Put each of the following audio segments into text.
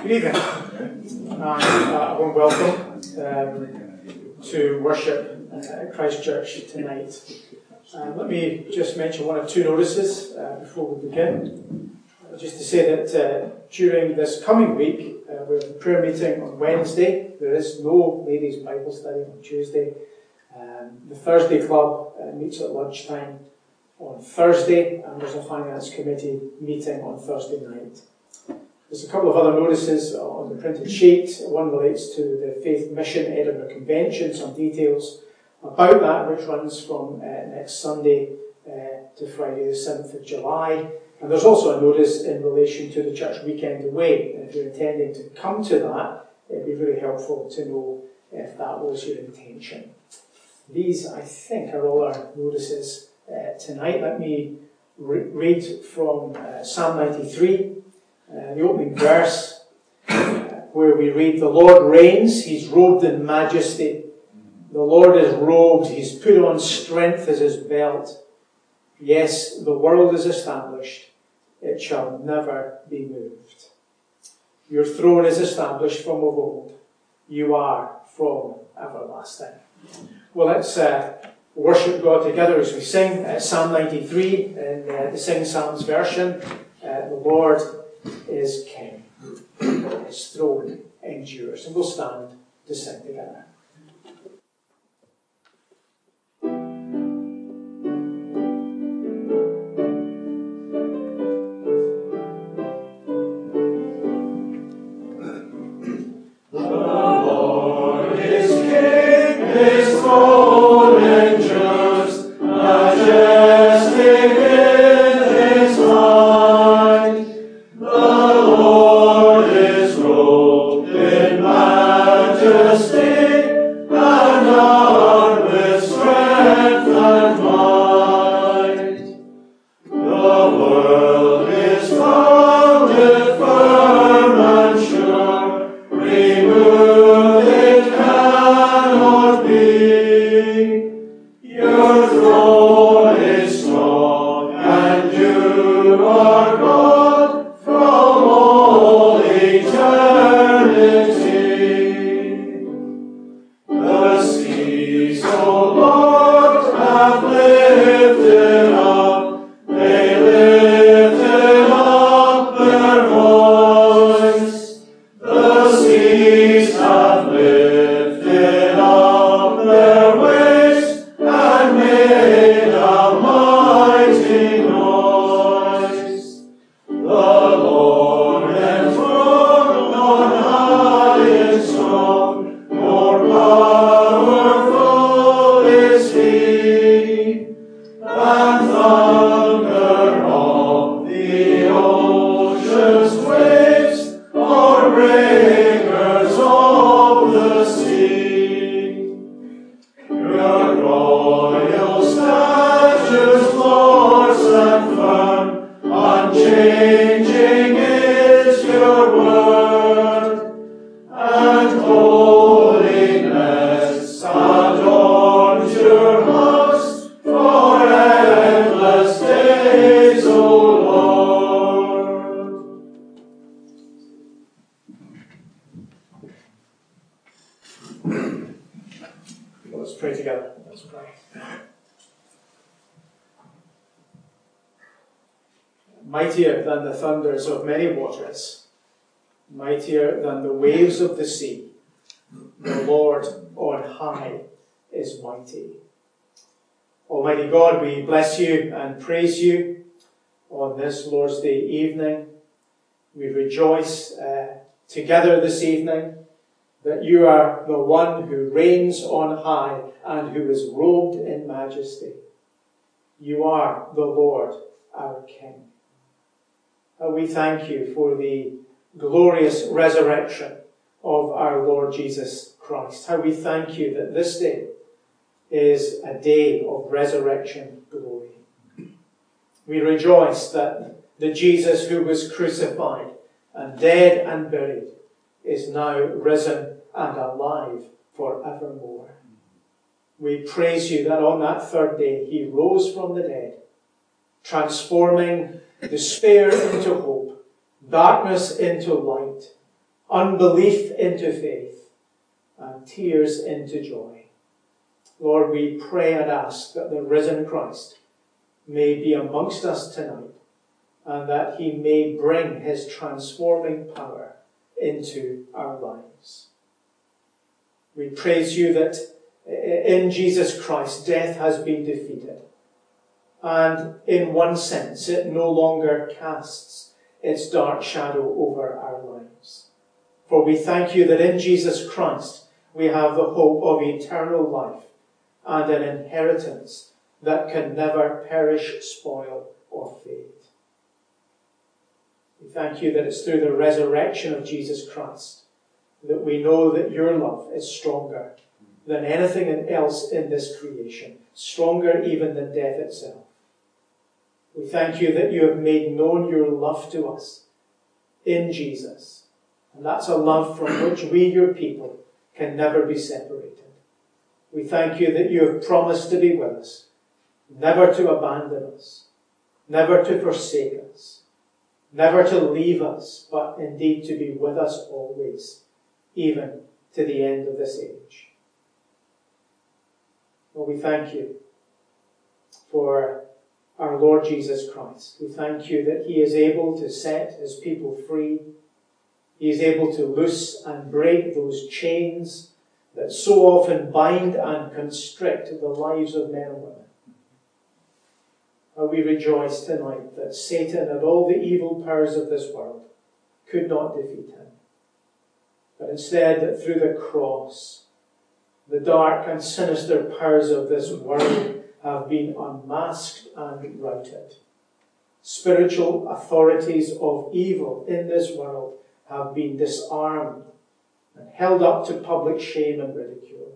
Good evening, and a warm welcome to worship at Christ Church tonight. Let me just mention one or two notices before we begin. Just to say that during this coming week, we have a prayer meeting on Wednesday. There is no ladies' Bible study on Tuesday. The Thursday Club meets at lunchtime on Thursday, and there's a Finance Committee meeting on Thursday night. There's a couple of other notices on the printed sheet. One relates to the Faith Mission Edinburgh Convention, some details about that, which runs from next Sunday to Friday the 7th of July. And there's also a notice in relation to the church weekend away. And if you're intending to come to that, it'd be really helpful to know if that was your intention. These, I think, are all our notices tonight. Let me read from Psalm 93. The opening verse, where we read, "The Lord reigns, he's robed in majesty. The Lord is robed, he's put on strength as his belt. Yes, the world is established, it shall never be moved. Your throne is established from of old. You are from everlasting." Well, let's worship God together as we sing Psalm 93 in the Sing Psalms version. The Lord is King. His throne endures. And we'll stand to sing together. Mightier than the thunders of many waters, mightier than the waves of the sea, the Lord on high is mighty. Almighty God, we bless you and praise you on this Lord's Day evening. We rejoice together this evening that you are the one who reigns on high and who is robed in majesty. You are the Lord, our King. We thank you for the glorious resurrection of our Lord Jesus Christ. How we thank you that this day is a day of resurrection glory. We rejoice that the Jesus who was crucified and dead and buried is now risen and alive forevermore. We praise you that on that third day he rose from the dead, transforming despair into hope, darkness into light, unbelief into faith, and tears into joy. Lord, we pray and ask that the risen Christ may be amongst us tonight, and that he may bring his transforming power into our lives. We praise you that in Jesus Christ death has been defeated, and in one sense it no longer casts its dark shadow over our lives. For we thank you that in Jesus Christ we have the hope of eternal life and an inheritance that can never perish, spoil, or fade. We thank you that it's through the resurrection of Jesus Christ that we know that your love is stronger than anything else in this creation, stronger even than death itself. We thank you that you have made known your love to us in Jesus. And that's a love from which we, your people, can never be separated. We thank you that you have promised to be with us, never to abandon us, never to forsake us, never to leave us, but indeed to be with us always, even to the end of this age. Well, we thank you for our Lord Jesus Christ. We thank you that he is able to set his people free. He is able to loose and break those chains that so often bind and constrict the lives of men and women. And we rejoice tonight that Satan and all the evil powers of this world could not defeat him. But instead, that through the cross, the dark and sinister powers of this world have been unmasked and routed. Spiritual authorities of evil in this world have been disarmed and held up to public shame and ridicule.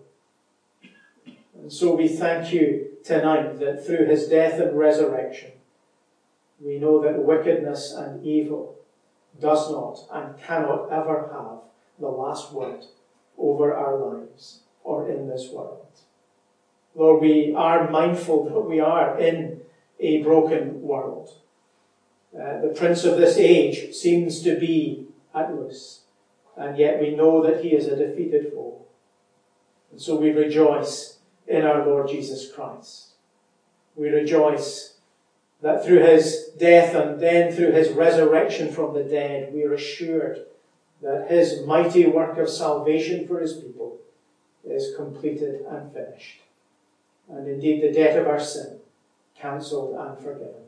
And so we thank you tonight that through his death and resurrection, we know that wickedness and evil does not and cannot ever have the last word over our lives or in this world. Lord, we are mindful that we are in a broken world. The prince of this age seems to be at loose, and yet we know that he is a defeated foe. And so we rejoice in our Lord Jesus Christ. We rejoice that through his death and then through his resurrection from the dead, we are assured that his mighty work of salvation for his people is completed and finished. And indeed the debt of our sin cancelled and forgiven.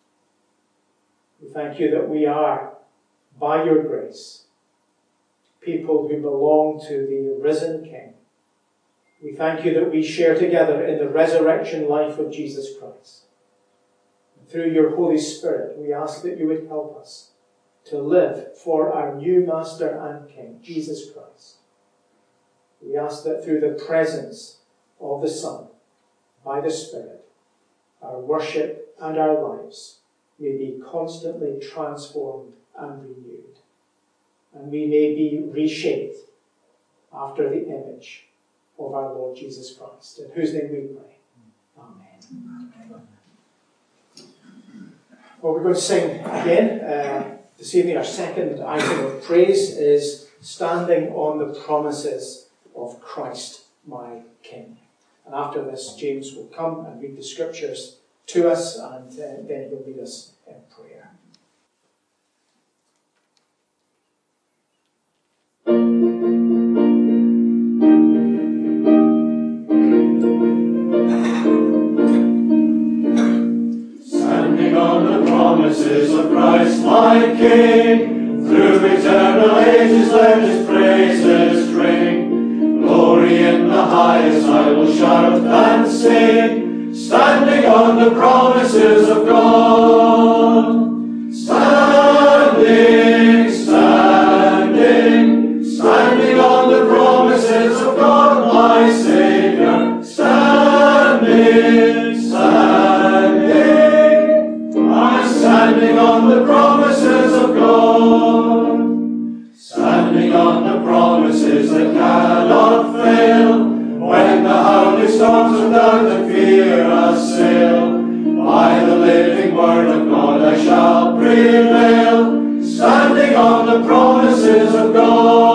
We thank you that we are, by your grace, people who belong to the risen King. We thank you that we share together in the resurrection life of Jesus Christ. And through your Holy Spirit, we ask that you would help us to live for our new Master and King, Jesus Christ. We ask that through the presence of the Son, by the Spirit, our worship and our lives may be constantly transformed and renewed. And we may be reshaped after the image of our Lord Jesus Christ, in whose name we pray. Amen. Well, we're going to sing again. This evening our second item of praise is Standing on the Promises of Christ my King. And after this, James will come and read the scriptures to us, and then he'll lead us in prayer. Standing on the promises of Christ my King, through eternal ages let his praises ring. Glory in the highest I will shout and sing, standing on the promises of God. Standing, standing, standing on the promises of God my Saviour. Standing, standing, I'm standing on the promises of God. Standing on the promises that cannot fail, when the howling storms of doubt and fear assail. By the living word of God I shall prevail, standing on the promises of God.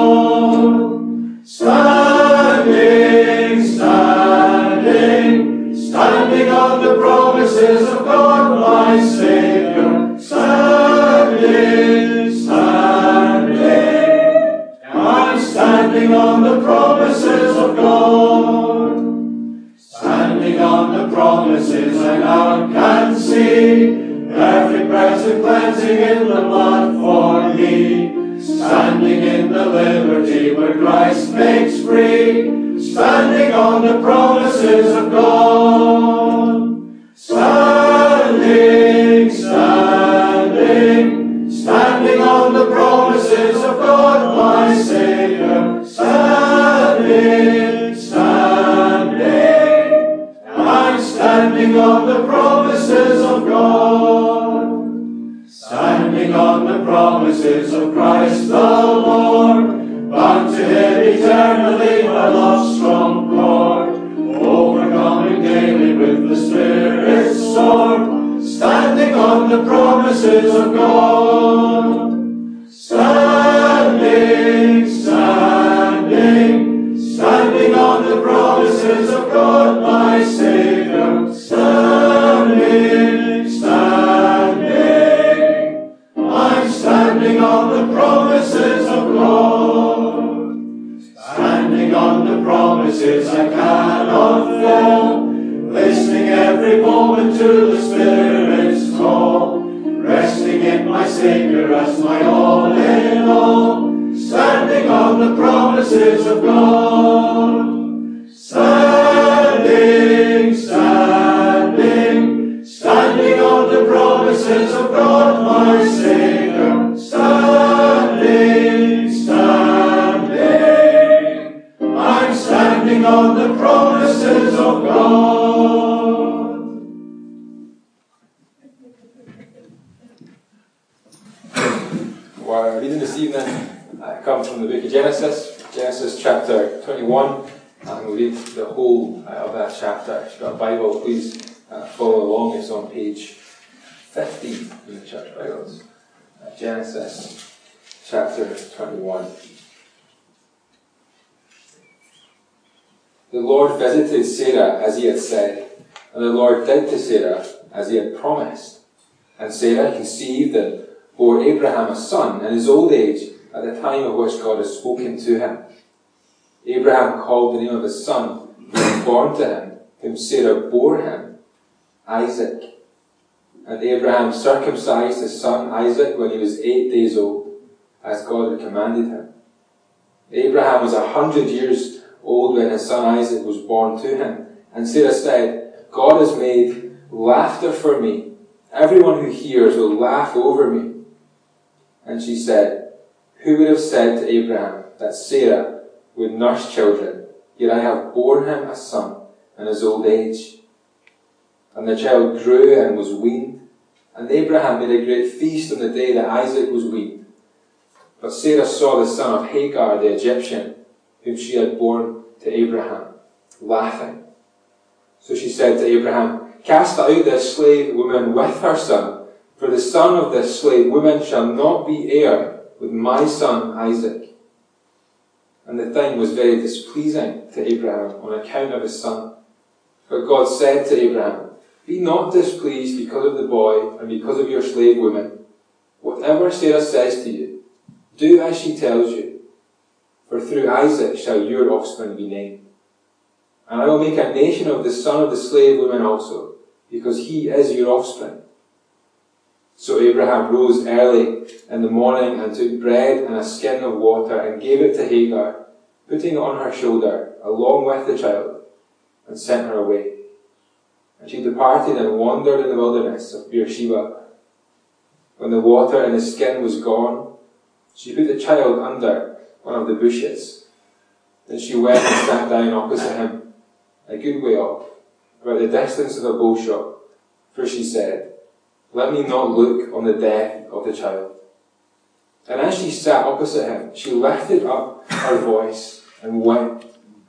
Standing on the promises of God. Standing on the promises I now can see. Every present cleansing in the blood for me. Standing in the liberty where Christ makes free. Standing on the promises of God. Standing, standing, standing on the promises of God, my Saviour. Standing, standing, I'm standing on the promises of God. Standing on the promises of Christ the Lord, bound to Him eternally by love's strong cord, overcoming daily with the Spirit's sword, standing on the promises of God. Standing, standing, standing on the promises of God, my Saviour. Standing, standing, I'm standing on the promises of God. Standing on the promises I cannot fail, listening every moment to the Spirit's call, resting in my Saviour as my all in all, standing on the promises of God. Standing, standing, standing on the promises of God, my Saviour. Standing, standing, I'm standing on the promises of God. Our reading this evening comes from the book of Genesis, Genesis chapter 21, and we'll read the whole of that chapter. If you've got a Bible, please follow along. It's on page 50 in the church Bibles. Genesis chapter 21. The Lord visited Sarah as He had said, and the Lord did to Sarah as He had promised. And Sarah conceived and bore Abraham a son in his old age at the time of which God had spoken to him. Abraham called the name of his son who was born to him, whom Sarah bore him, Isaac. And Abraham circumcised his son Isaac when he was 8 days old, as God had commanded him. Abraham was 100 years old when his son Isaac was born to him. And Sarah said, God has made laughter for me. Everyone who hears will laugh over me. And she said, who would have said to Abraham that Sarah would nurse children, yet I have borne him a son in his old age. And the child grew and was weaned, and Abraham made a great feast on the day that Isaac was weaned. But Sarah saw the son of Hagar the Egyptian, whom she had borne to Abraham, laughing. So she said to Abraham, cast out this slave woman with her son, for the son of this slave woman shall not be heir with my son Isaac. And the thing was very displeasing to Abraham on account of his son. But God said to Abraham, be not displeased because of the boy and because of your slave woman. Whatever Sarah says to you, do as she tells you, for through Isaac shall your offspring be named. And I will make a nation of the son of the slave woman also, because he is your offspring. So Abraham rose early in the morning and took bread and a skin of water and gave it to Hagar, putting it on her shoulder along with the child, and sent her away. And she departed and wandered in the wilderness of Beersheba. When the water in the skin was gone, she put the child under one of the bushes. Then she went and sat down opposite him, a good way off, about the distance of a bow shot, for she said, let me not look on the death of the child. And as she sat opposite him, she lifted up her voice and wept.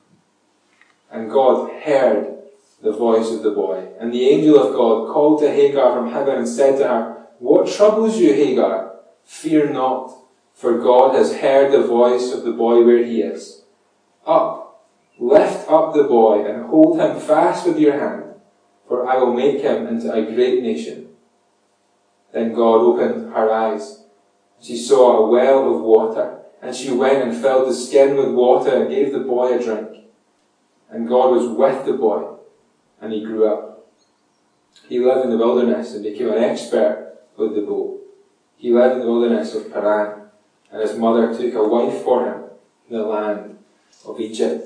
And God heard the voice of the boy. And the angel of God called to Hagar from heaven and said to her, what troubles you, Hagar? Fear not, for God has heard the voice of the boy where he is. Up, lift up the boy and hold him fast with your hand, for I will make him into a great nation. Then God opened her eyes. She saw a well of water And she went and filled the skin with water and gave the boy a drink. And God was with the boy, and he grew up. He lived in the wilderness and became an expert with the bow. He lived in the wilderness of Paran, and his mother took a wife for him in the land of Egypt.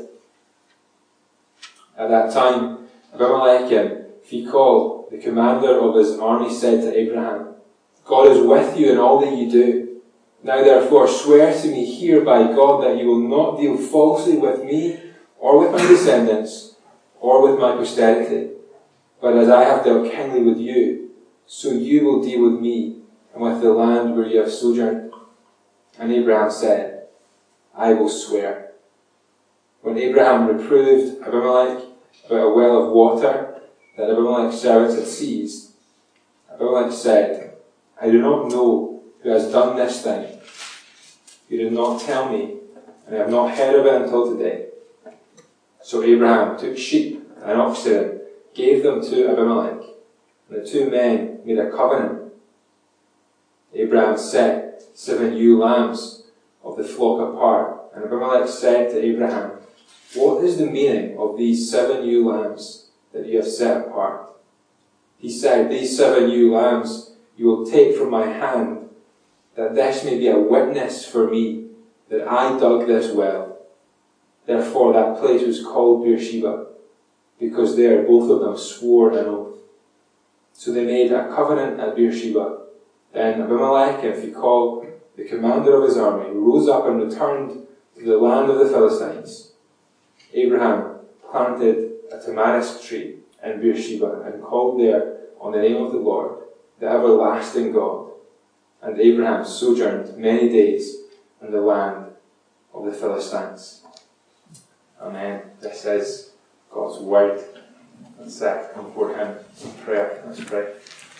At that time, Abimelech and Phicol, the commander of his army, said to Abraham, God is with you in all that you do. Now therefore swear to me here by God that you will not deal falsely with me, or with my descendants, or with my posterity. But as I have dealt kindly with you, so you will deal with me, and with the land where you have sojourned. And Abraham said, I will swear. When Abraham reproved Abimelech about a well of water that Abimelech's servants had seized, Abimelech said, I do not know who has done this thing. You did not tell me, and I have not heard of it until today. So Abraham took sheep and oxen and gave them to Abimelech, and the two men made a covenant. Abraham set 7 ewe lambs of the flock apart, and Abimelech said to Abraham, what is the meaning of these 7 ewe lambs that you have set apart? He said, these 7 ewe lambs you will take from my hand, that this may be a witness for me that I dug this well. Therefore that place was called Beersheba, because there both of them swore an oath. So they made a covenant at Beersheba. Then Abimelech and Phicol, the commander of his army, rose up and returned to the land of the Philistines. Abraham planted a tamarisk tree in Beersheba and called there on the name of the Lord, the everlasting God. And Abraham sojourned many days in the land of the Philistines. Amen. This is God's word. Let's come before him in prayer. Let's pray.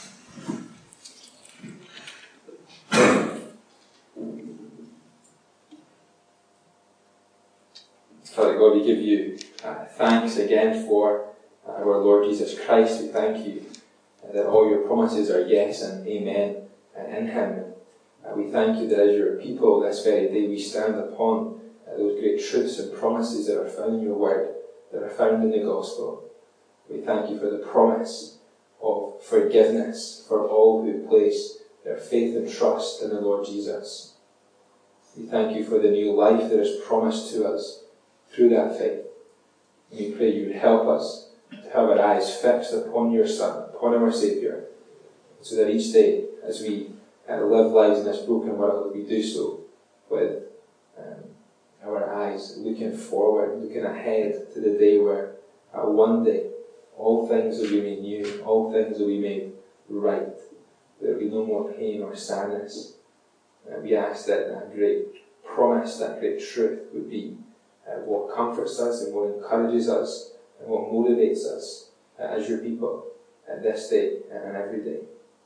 Father God, we give you thanks again for our Lord Jesus Christ. We thank you that all your promises are yes and amen in him. We thank you that as your people this very day we stand upon those great truths and promises that are found in your word, that are found in the gospel. We thank you for the promise of forgiveness for all who place their faith and trust in the Lord Jesus. We thank you for the new life that is promised to us through that faith. And we pray you would help us to have our eyes fixed upon your Son, upon our Saviour, so that each day as we live lives in this broken world, we do so with our eyes looking forward, looking ahead to the day where one day all things will be made new, all things will be made right. There will be no more pain or sadness. We ask that that great promise, that great truth would be what comforts us and what encourages us and what motivates us as your people this day and every day.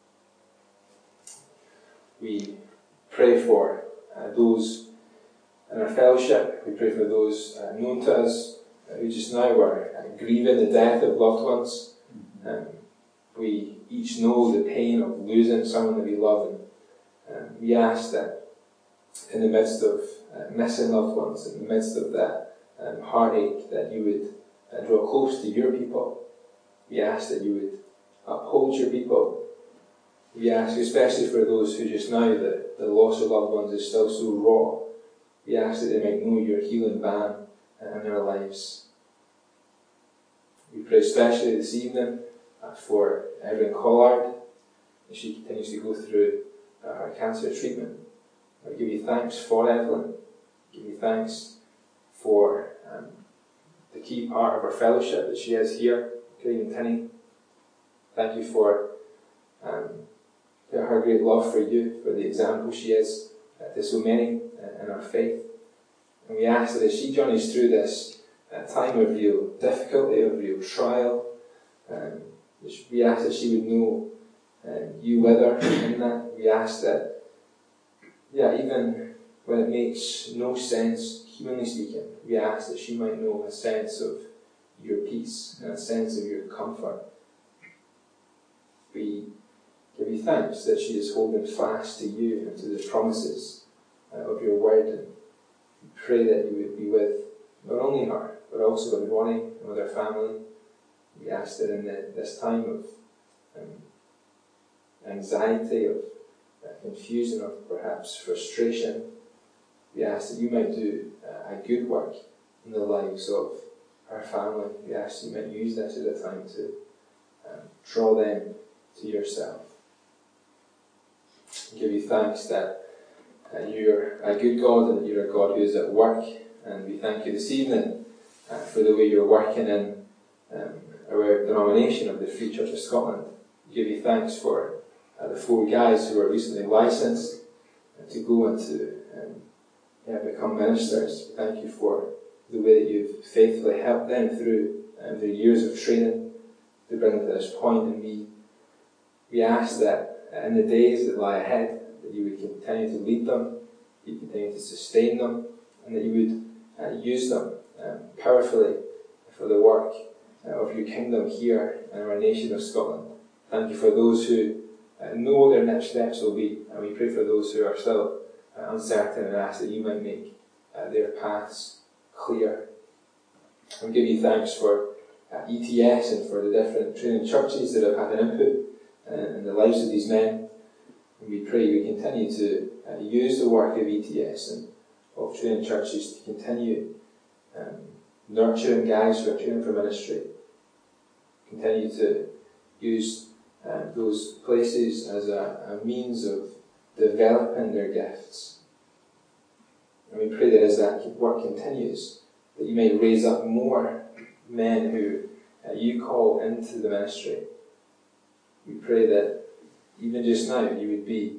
We pray for those in our fellowship. We pray for those known to us who just now are grieving the death of loved ones. We each know the pain of losing someone that we love, and we ask that in the midst of missing loved ones, in the midst of that heartache, that you would draw close to your people. We ask that you would uphold your people. We ask, especially for those who just now the loss of loved ones is still so raw, we ask that they might know your healing balm in their lives. We pray especially this evening for Evelyn Collard as she continues to go through her cancer treatment. We give you thanks for Evelyn. We give you thanks for the key part of our fellowship that she has here, Craigentiny. Thank you for her great love for you, for the example she is to so many in our faith. And we ask that as she journeys through this time of real difficulty, of real trial, we ask that she would know you with her in that. We ask that, even when it makes no sense, humanly speaking, we ask that she might know a sense of your peace and a sense of your comfort. We give you thanks that she is holding fast to you and to the promises of your word. And pray that you would be with not only her, but also with Ronnie and with her family. We ask that in this time of anxiety, of confusion, of perhaps frustration, we ask that you might do a good work in the lives of our family. We ask that you might use this as a time to draw them to yourself. We give you thanks that you're a good God and that you're a God who is at work. And we thank you this evening for the way you're working in our denomination of the Free Church of Scotland. We give you thanks for the 4 guys who were recently licensed to go and to become ministers. We thank you for the way that you've faithfully helped them through their years of training to bring them to this point. And we ask that in the days that lie ahead, that you would continue to lead them, that you continue to sustain them, and that you would use them powerfully for the work of your kingdom here in our nation of Scotland. Thank you for those who know what their next steps will be, and we pray for those who are still uncertain and ask that you might make their paths clear. We give you thanks for ETS and for the different training churches that have had an input in the lives of these men. And we pray you continue to use the work of ETS and of training churches to continue nurturing guys who are training for ministry. Continue to use those places as a means of developing their gifts. And we pray that as that work continues, that you may raise up more men who you call into the ministry. We pray that even just now you would be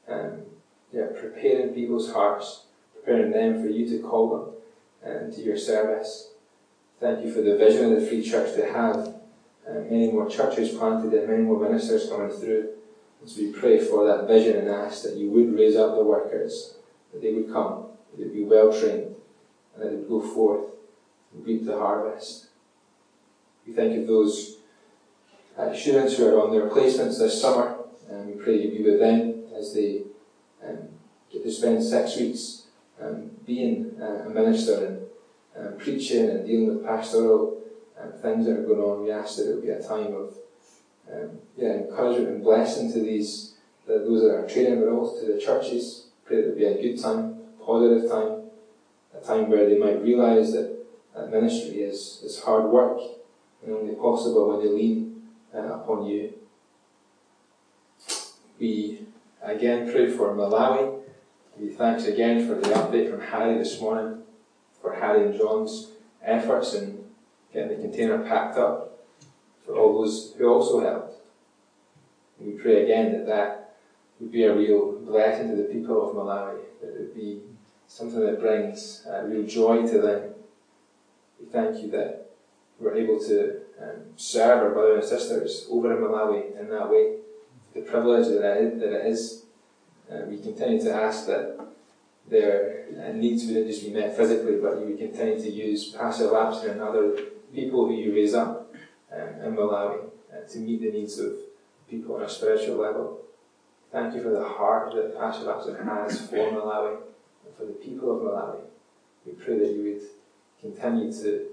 preparing people's hearts, preparing them for you to call them into your service. Thank you for the vision of the Free Church to have many more churches planted and many more ministers coming through. And so we pray for that vision and ask that you would raise up the workers, that they would come, that they would be well trained, and that they would go forth and reap the harvest. We thank you for those students who are on their placements this summer, and we pray you be with them as they get to spend 6 weeks being a minister and preaching and dealing with pastoral things that are going on. We ask that it will be a time of encouragement and blessing to those that are training, but also to the churches. Pray that it will be a good time, a positive time, a time where they might realise that ministry is hard work and only possible when they lean upon you. We again pray for Malawi. We thanks again for the update from Harry this morning, for Harry and John's efforts in getting the container packed up, for all those who also helped. And we pray again that would be a real blessing to the people of Malawi, that it would be something that brings real joy to them. We thank you that we're able to serve our brothers and sisters over in Malawi in that way, the privilege that it is. We continue to ask that their needs wouldn't just be met physically, but you would continue to use Pastor Lapson and other people who you raise up in Malawi to meet the needs of people on a spiritual level. Thank you for the heart that Pastor Lapson has for Malawi and for the people of Malawi. We pray that you would continue to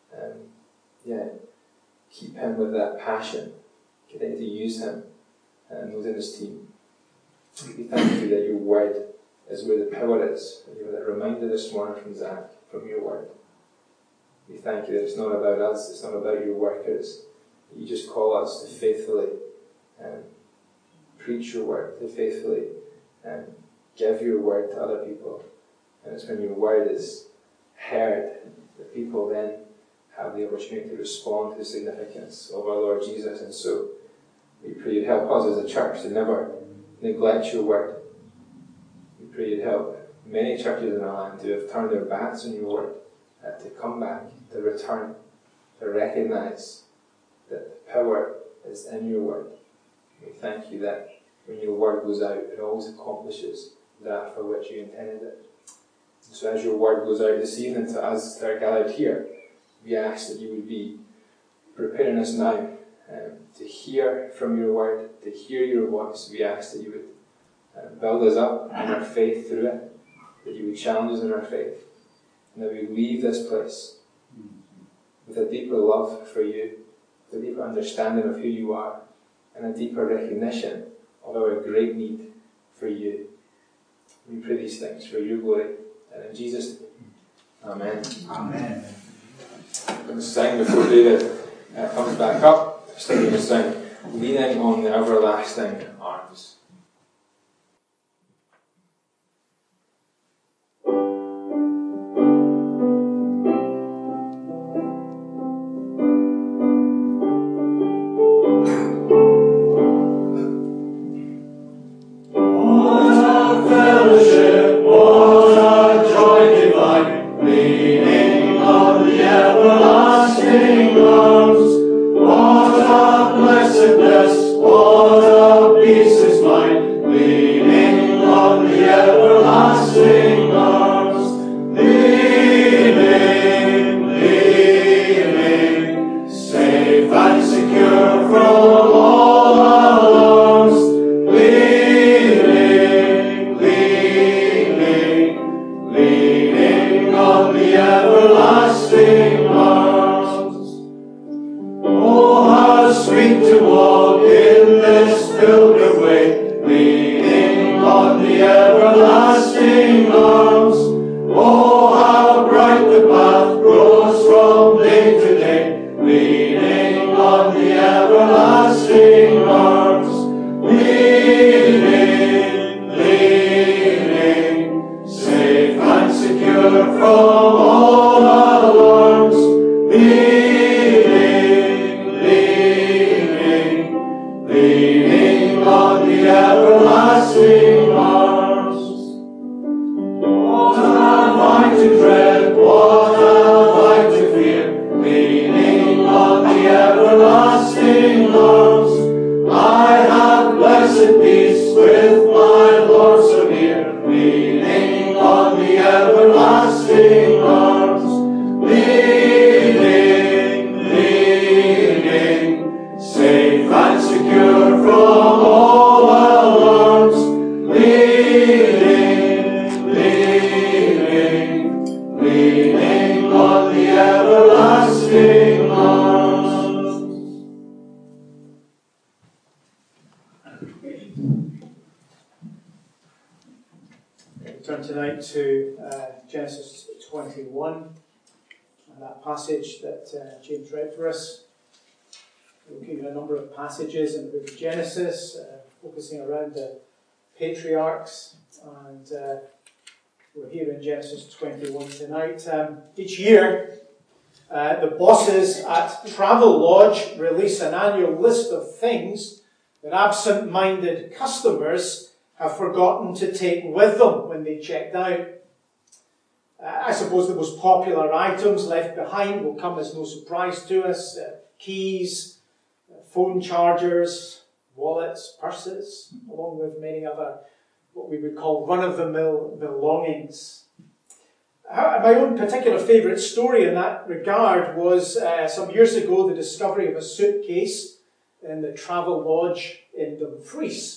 keep him with that passion, continue to use him and within his team. We thank you that your word is where the power is. And you were that reminder this morning from Zach, from your word. We thank you that it's not about us, it's not about your workers. You just call us to faithfully preach your word, to faithfully give your word to other people. And it's when your word is heard that people then have the opportunity to respond to the significance of our Lord Jesus. And so we pray you'd help us as a church to never neglect your word. We pray you'd help many churches in our land who have turned their backs on your word to come back, to return, to recognise that the power is in your word. We thank you that when your word goes out, it always accomplishes that for which you intended it. So as your word goes out this evening to us that are gathered here, we ask that you would be preparing us now to hear from your word, to hear your voice. We ask that you would build us up in our faith through it, that you would challenge us in our faith, and that we leave this place with a deeper love for you, with a deeper understanding of who you are, and a deeper recognition of our great need for you. We pray these things for your glory, and in Jesus' name. Amen. Amen. I'm going to sing before David comes back up. Still going to sing Leaning on the Everlasting Arms. Turn tonight to Genesis 21, and that passage that James read for us. We're looking at a number of passages in the book of Genesis, focusing around the patriarchs, and we're here in Genesis 21 tonight. Each year, the bosses at Travelodge release an annual list of things that absent-minded customers have forgotten to take with them when they checked out. I suppose the most popular items left behind will come as no surprise to us. Keys, phone chargers, wallets, purses, along with many other what we would call run-of-the-mill belongings. My own particular favourite story in that regard was some years ago the discovery of a suitcase in the Travelodge in Dumfries.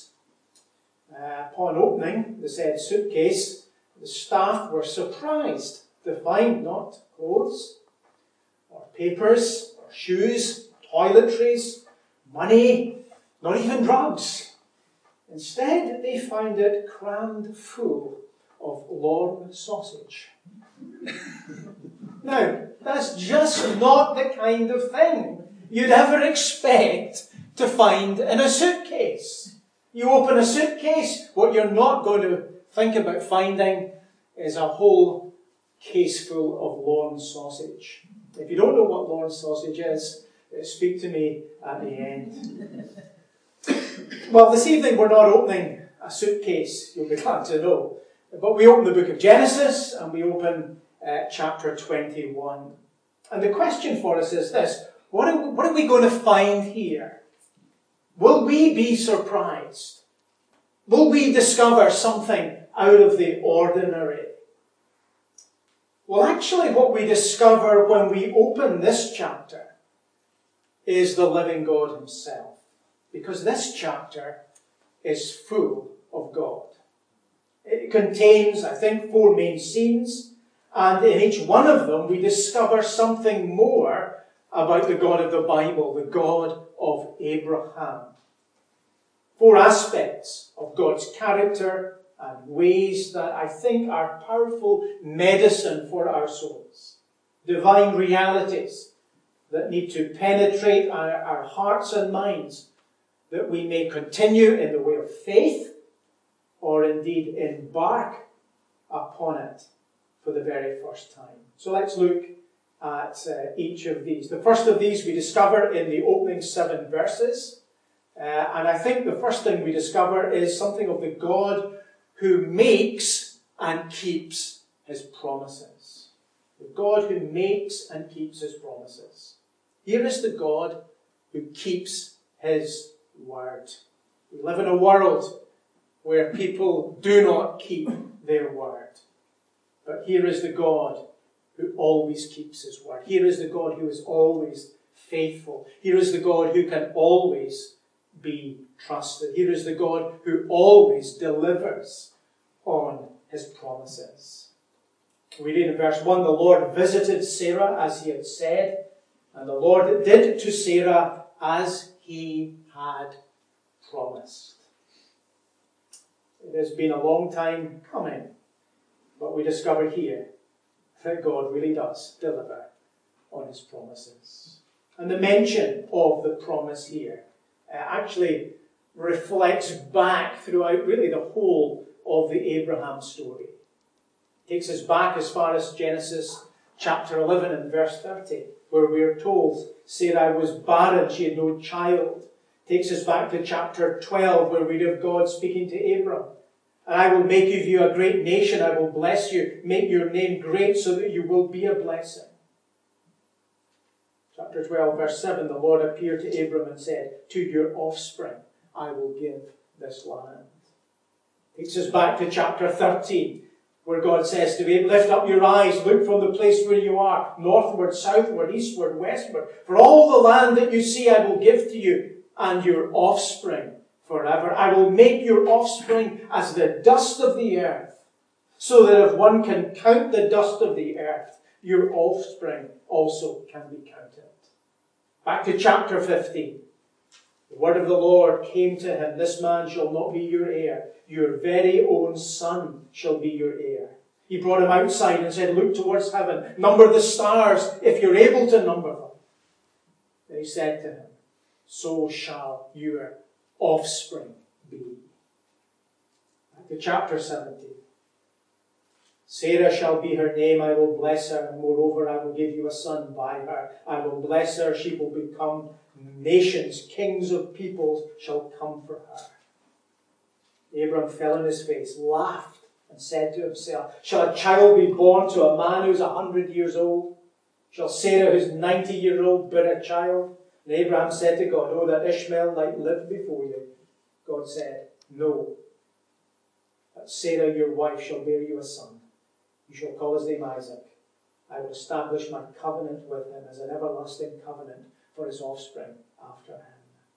Upon opening the said suitcase, the staff were surprised to find not clothes, or papers, or shoes, toiletries, money, not even drugs. Instead, they found it crammed full of Lorne sausage. Now, that's just not the kind of thing you'd ever expect to find in a suitcase. You open a suitcase, what you're not going to think about finding is a whole case full of Lorne sausage. If you don't know what Lorne sausage is, speak to me at the end. Well, this evening we're not opening a suitcase, you'll be glad to know. But we open the book of Genesis and we open chapter 21. And the question for us is this: what are we going to find here? Will we be surprised? Will we discover something out of the ordinary? Well, actually, what we discover when we open this chapter is the living God himself. Because this chapter is full of God. It contains, I think, 4 main scenes, And in each one of them, we discover something more about the God of the Bible, the God of Abraham. 4 aspects of God's character and ways that I think are powerful medicine for our souls. Divine realities that need to penetrate our hearts and minds, that we may continue in the way of faith, or indeed embark upon it for the very first time. So let's look at each of these. The first of these we discover in the opening 7 verses. And I think the first thing we discover is something of the God who makes and keeps his promises. The God who makes and keeps his promises. Here is the God who keeps his word. We live in a world where people do not keep their word. But here is the God who always keeps his word. Here is the God who is always faithful. Here is the God who can always be trusted. Here is the God who always delivers on his promises. We read in verse 1, the Lord visited Sarah as he had said, and the Lord did to Sarah as he had promised. It has been a long time coming, but we discover here that God really does deliver on his promises. And the mention of the promise here actually reflects back throughout really the whole of the Abraham story. It takes us back as far as Genesis chapter 11 and verse 30, where we are told Sarai was barren, she had no child. It takes us back to chapter 12, where we read of God speaking to Abram. And I will make of you a great nation, I will bless you, make your name great so that you will be a blessing. Chapter 12, verse 7, the Lord appeared to Abram and said, to your offspring I will give this land. Takes us back to chapter 13, where God says to Abram, lift up your eyes, look from the place where you are, northward, southward, eastward, westward. For all the land that you see I will give to you, and your offspring forever. I will make your offspring as the dust of the earth, so that if one can count the dust of the earth, your offspring also can be counted. Back to chapter 15. The word of the Lord came to him, this man shall not be your heir. Your very own son shall be your heir. He brought him outside and said, look towards heaven. Number the stars, if you're able to number them. Then he said to him, so shall your offspring be. Back to chapter 17. Sarah shall be her name, I will bless her, and moreover I will give you a son by her. I will bless her, she will become nations, kings of peoples shall come for her. Abram fell on his face, laughed, and said to himself, shall a child be born to a man who's 100 years old? Shall Sarah, who's 90-year-old, bear a child? And Abraham said to God, oh, that Ishmael might live before you. God said, no, but Sarah, your wife, shall bear you a son. You shall call his name Isaac. I will establish my covenant with him as an everlasting covenant for his offspring after him.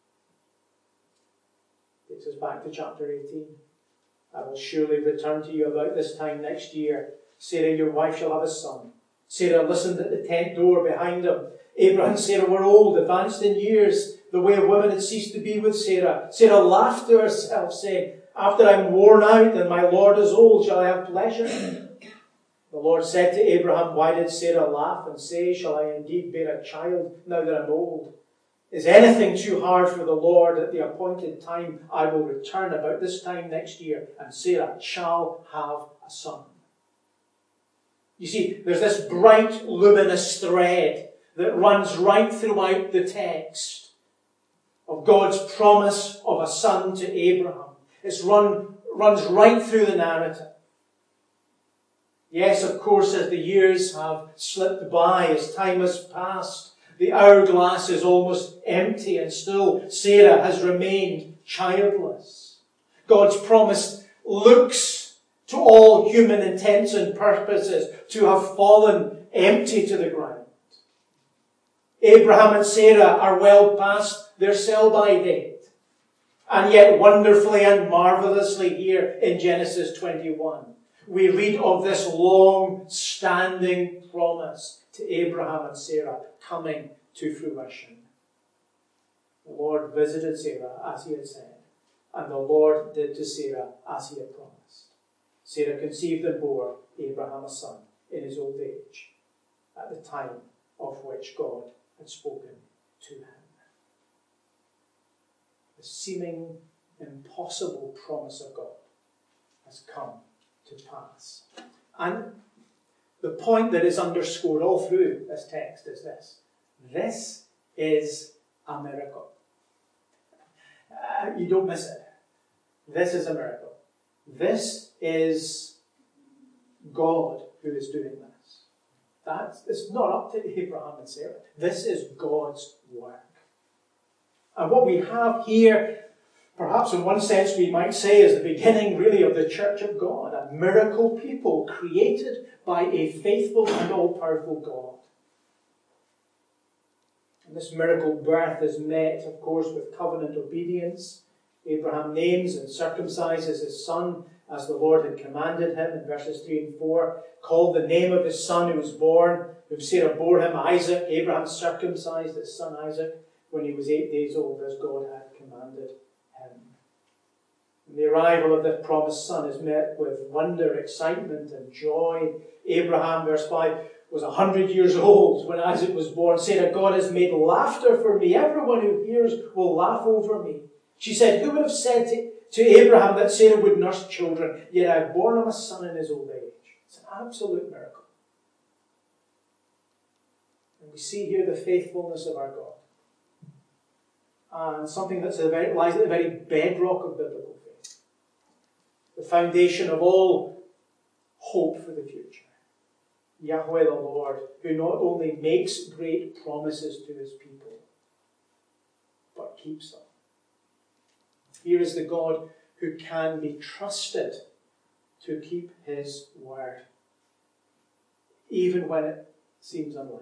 Takes us back to chapter 18. I will surely return to you about this time next year. Sarah, your wife, shall have a son. Sarah listened at the tent door behind him. Abraham and Sarah were old, advanced in years. The way of women had ceased to be with Sarah. Sarah laughed to herself, saying, after I'm worn out and my Lord is old, shall I have pleasure? The Lord said to Abraham, why did Sarah laugh and say, shall I indeed bear a child now that I'm old? Is anything too hard for the Lord? At the appointed time I will return about this time next year, and Sarah shall have a son. You see, there's this bright, luminous thread that runs right throughout the text of God's promise of a son to Abraham. It runs right through the narrative. Yes, of course, as the years have slipped by, as time has passed, the hourglass is almost empty, and still Sarah has remained childless. God's promise looks, to all human intents and purposes, to have fallen empty to the ground. Abraham and Sarah are well past their sell-by date. And yet wonderfully and marvelously here in Genesis 21, we read of this long-standing promise to Abraham and Sarah coming to fruition. The Lord visited Sarah as he had said, and the Lord did to Sarah as he had promised. Sarah conceived and bore Abraham a son in his old age, at the time of which God had spoken to him. The seeming impossible promise of God has come to pass. And the point that is underscored all through this text is this. This is a miracle. You don't miss it. This is a miracle. This is God who is doing this. It's not up to Abraham and Sarah. This is God's work. And what we have here, perhaps in one sense we might say, is the beginning really of the Church of God, a miracle people created by a faithful and all-powerful God. And this miracle birth is met, of course, with covenant obedience. Abraham names and circumcises his son as the Lord had commanded him in verses 3 and 4, called the name of his son who was born, whom Sarah bore him, Isaac. Abraham circumcised his son Isaac when he was 8 days old, as God had commanded him. And the arrival of the promised son is met with wonder, excitement, and joy. Abraham, verse 5, was 100 years old when Isaac was born. Sarah, God has made laughter for me. Everyone who hears will laugh over me. She said, who would have said to Abraham that Sarah would nurse children, yet I've borne him a son in his old age. It's an absolute miracle. And we see here the faithfulness of our God. And something that lies at the very bedrock of biblical faith. The foundation of all hope for the future. Yahweh the Lord, who not only makes great promises to his people, but keeps them. Here is the God who can be trusted to keep his word, even when it seems unlikely.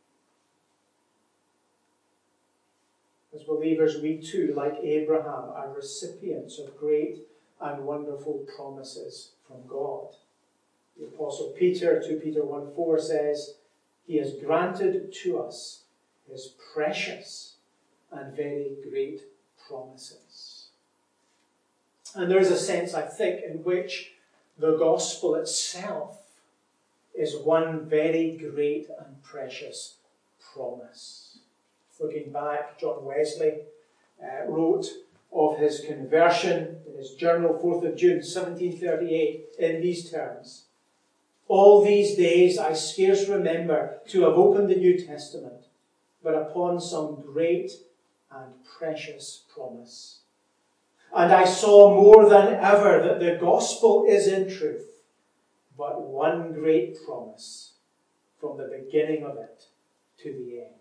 As believers, we too, like Abraham, are recipients of great and wonderful promises from God. The Apostle Peter, 2 Peter 1:4 says, he has granted to us his precious and very great promises. And there is a sense, I think, in which the gospel itself is one very great and precious promise. Looking back, John Wesley wrote of his conversion in his journal, 4th of June, 1738, in these terms. All these days I scarce remember to have opened the New Testament, but upon some great and precious promise. And I saw more than ever that the gospel is in truth but one great promise from the beginning of it to the end.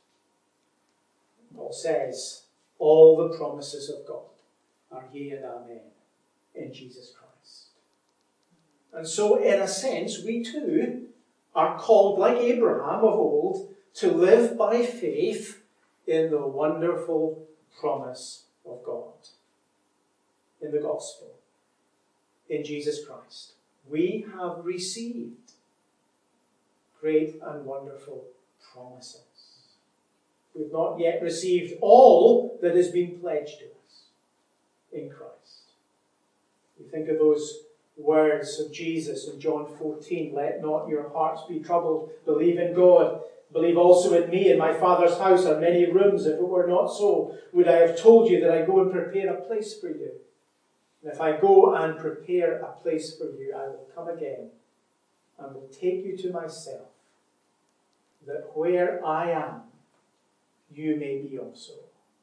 Paul says, all the promises of God are yea and amen in Jesus Christ. And so, in a sense, we too are called, like Abraham of old, to live by faith in the wonderful promise of God. In the gospel, in Jesus Christ, we have received great and wonderful promises. We've not yet received all that has been pledged to us in Christ. You think of those words of Jesus in John 14, let not your hearts be troubled, believe in God, believe also in me. In my Father's house are many rooms. If it were not so, would I have told you that I go and prepare a place for you? And if I go and prepare a place for you, I will come again and will take you to myself, that where I am, you may be also.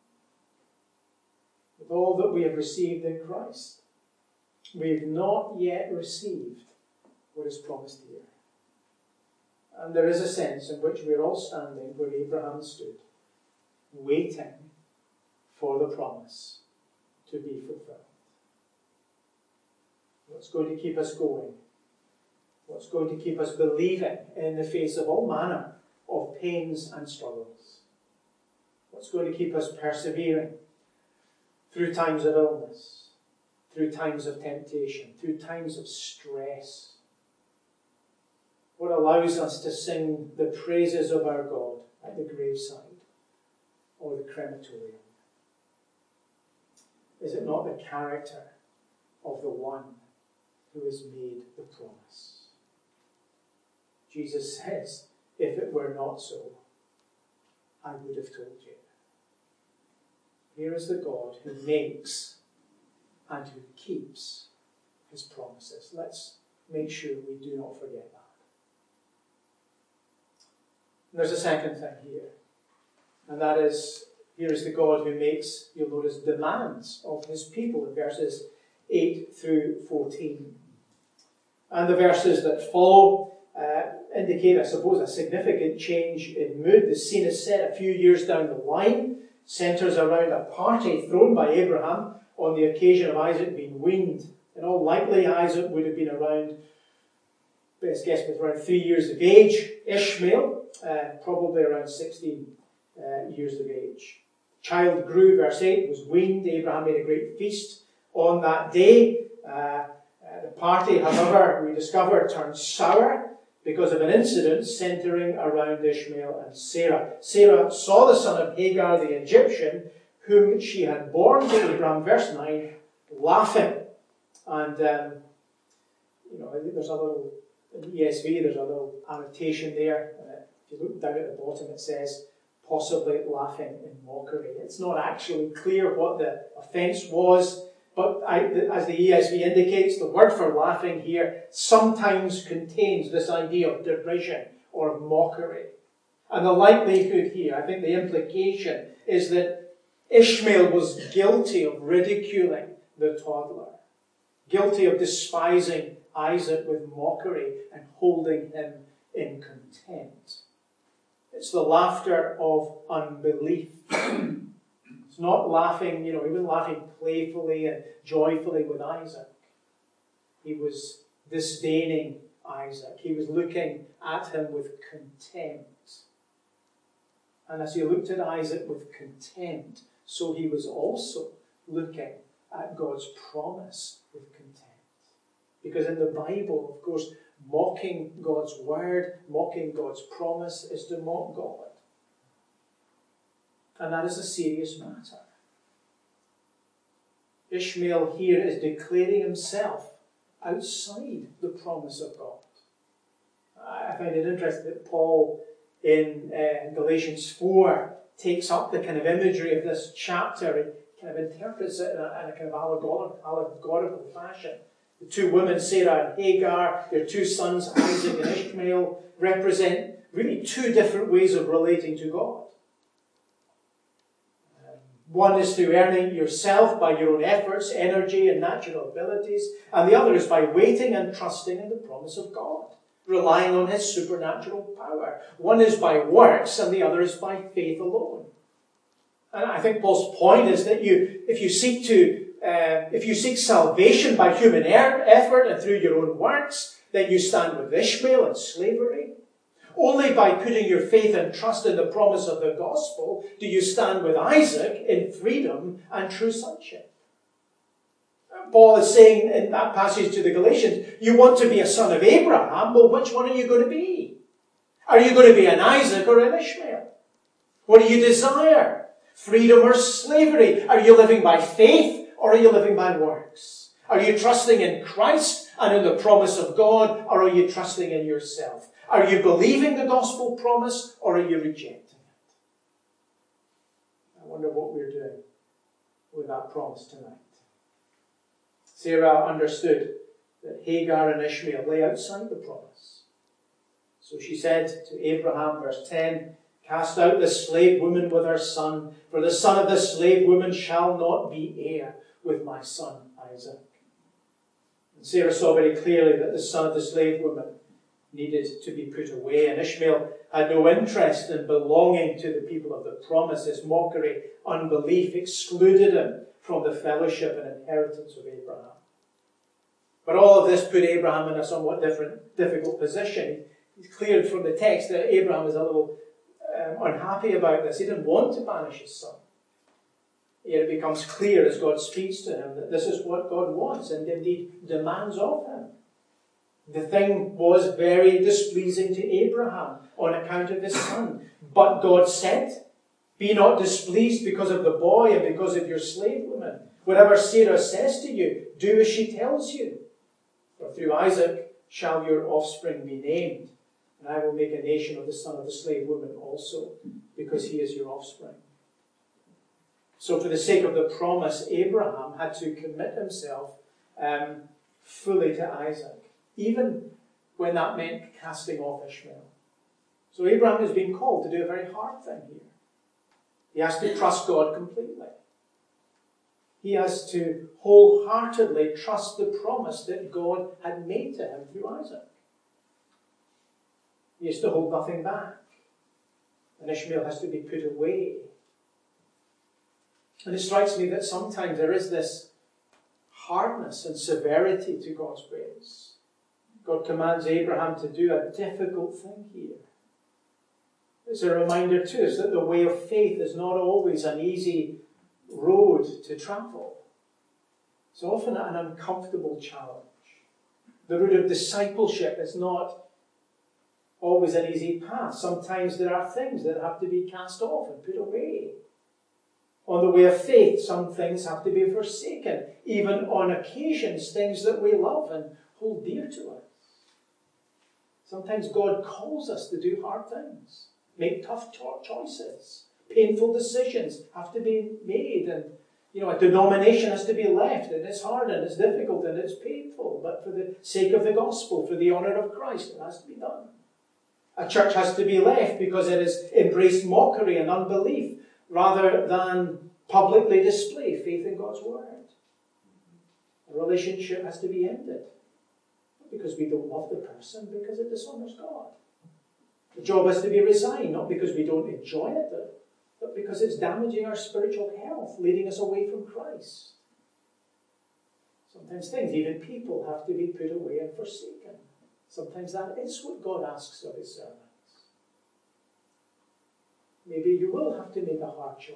With all that we have received in Christ, we have not yet received what is promised here. And there is a sense in which we are all standing where Abraham stood, waiting for the promise to be fulfilled. What's going to keep us going? What's going to keep us believing in the face of all manner of pains and struggles? What's going to keep us persevering through times of illness, through times of temptation, through times of stress. What allows us to sing the praises of our God at the graveside or the crematorium? Is it not the character of the one who has made the promise? Jesus says, if it were not so, I would have told you. Here is the God who makes and who keeps his promises. Let's make sure we do not forget that. And there's a second thing here, and that is, here is the God who makes, you'll notice, demands of his people in verses 8 through 14. And the verses that follow indicate, I suppose, a significant change in mood. The scene is set a few years down the line, centres around a party thrown by Abraham on the occasion of Isaac being weaned. In all likely, Isaac would have been around, best guess, with around 3 years of age. Ishmael, probably around 16 years of age. Child grew, verse 8, was weaned. Abraham made a great feast on that day. The party, however, we discover, turned sour because of an incident centering around Ishmael and Sarah. Sarah saw the son of Hagar, the Egyptian, whom she had borne to Abraham, verse 9, laughing. And, there's a little, in ESV, there's a little annotation there. If you look down at the bottom, it says, possibly laughing in mockery. It's not actually clear what the offence was, but as the ESV indicates, the word for laughing here sometimes contains this idea of derision or of mockery. And the likelihood here, I think the implication, is that Ishmael was guilty of ridiculing the toddler, guilty of despising Isaac with mockery and holding him in contempt. It's the laughter of unbelief. It's not laughing, he wasn't laughing playfully and joyfully with Isaac. He was disdaining Isaac. He was looking at him with contempt. And as he looked at Isaac with contempt, so he was also looking at God's promise with contempt. Because in the Bible, of course, mocking God's word, mocking God's promise is to mock God. And that is a serious matter. Ishmael here is declaring himself outside the promise of God. I find it interesting that Paul in Galatians 4 takes up the kind of imagery of this chapter and kind of interprets it in a kind of allegorical fashion. The two women, Sarah and Hagar, their two sons, Isaac and Ishmael, represent really two different ways of relating to God. One is through earning yourself by your own efforts, energy and natural abilities, and the other is by waiting and trusting in the promise of God, relying on his supernatural power. One is by works and the other is by faith alone. And I think Paul's point is that if you seek salvation by human effort and through your own works, then you stand with Ishmael in slavery. Only by putting your faith and trust in the promise of the gospel do you stand with Isaac in freedom and true sonship. Paul is saying in that passage to the Galatians, you want to be a son of Abraham, well, which one are you going to be? Are you going to be an Isaac or an Ishmael? What do you desire? Freedom or slavery? Are you living by faith or are you living by works? Are you trusting in Christ and in the promise of God, or are you trusting in yourself? Are you believing the gospel promise, or are you rejecting it? I wonder what we're doing with that promise tonight. Sarah understood that Hagar and Ishmael lay outside the promise. So she said to Abraham, verse 10, cast out the slave woman with her son, for the son of the slave woman shall not be heir with my son Isaac. And Sarah saw very clearly that the son of the slave woman needed to be put away, and Ishmael had no interest in belonging to the people of the promise. His mockery, unbelief excluded him from the fellowship and inheritance of Abraham. But all of this put Abraham in a somewhat difficult position. It's clear from the text that Abraham was a little unhappy about this. He didn't want to banish his son. Yet it becomes clear as God speaks to him that this is what God wants and indeed demands of him. The thing was very displeasing to Abraham on account of his son. But God said, "Be not displeased because of the boy and because of your slave woman. Whatever Sarah says to you, do as she tells you. For through Isaac shall your offspring be named. And I will make a nation of the son of the slave woman also, because he is your offspring." So for the sake of the promise, Abraham had to commit himself fully to Isaac, even when that meant casting off Ishmael. So Abraham has been called to do a very hard thing here. He has to trust God completely. He has to wholeheartedly trust the promise that God had made to him through Isaac. He has to hold nothing back. And Ishmael has to be put away. And it strikes me that sometimes there is this hardness and severity to God's ways. God commands Abraham to do a difficult thing here. It's a reminder to us that the way of faith is not always an easy road to travel. It's often an uncomfortable challenge. The road of discipleship is not always an easy path. Sometimes there are things that have to be cast off and put away. On the way of faith, some things have to be forsaken. Even on occasions, things that we love and hold dear to us. Sometimes God calls us to do hard things, make tough choices. Painful decisions have to be made, and a denomination has to be left, and it's hard and it's difficult and it's painful, but for the sake of the gospel, for the honour of Christ, it has to be done. A church has to be left because it has embraced mockery and unbelief rather than publicly display faith in God's word. A relationship has to be ended, not because we don't love the person, because it dishonours God. The job has to be resigned, not because we don't enjoy it, but because it's damaging our spiritual health, leading us away from Christ. Sometimes things, even people, have to be put away and forsaken. Sometimes that is what God asks of his servants. Maybe you will have to make a hard choice.